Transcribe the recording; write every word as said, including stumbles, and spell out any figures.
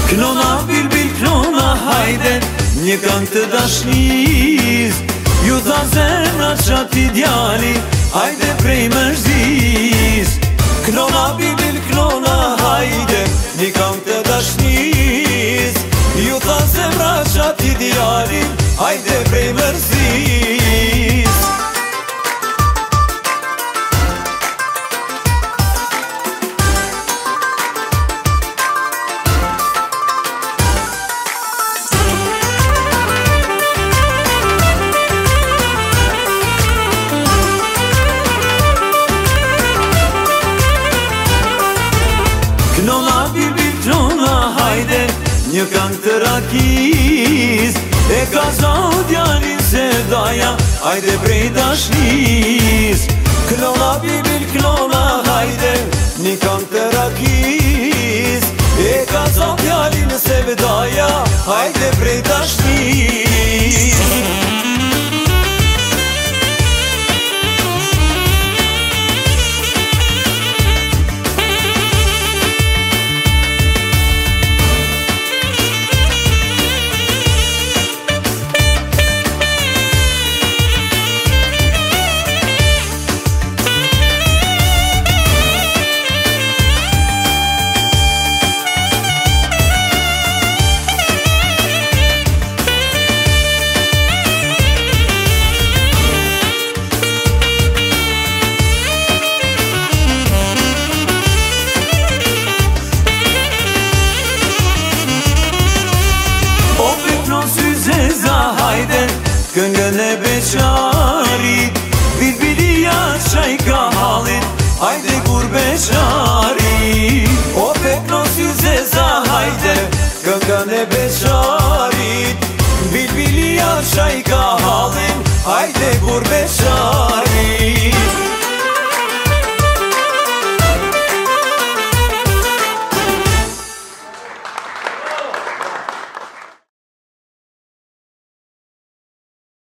Knona, bilbil, knona, hajde, një këngë të dashnis. Ju tha zemra qati djali, hajde prej mërzis. Knona, bilbil, knona, hajde, një këngë të dashnis. Ju tha zemra qati djali, hajde prej mërzis. Knona, bilbil, knona, hajde, një këngë të rakis. E ka zau djalin se daja, hajde prej dashnis. Knona, bilbil, knona, hajde, një këngë të rakis. E ka zau djalin se daja, hajde prej dashnis. Këngën e beqarit, bilbilia qaj ka halin, hajde kur beqarit. O pekno si zeza, hajde, këngën e beqarit, bilbilia qaj ka halin, hajde kur beqarit.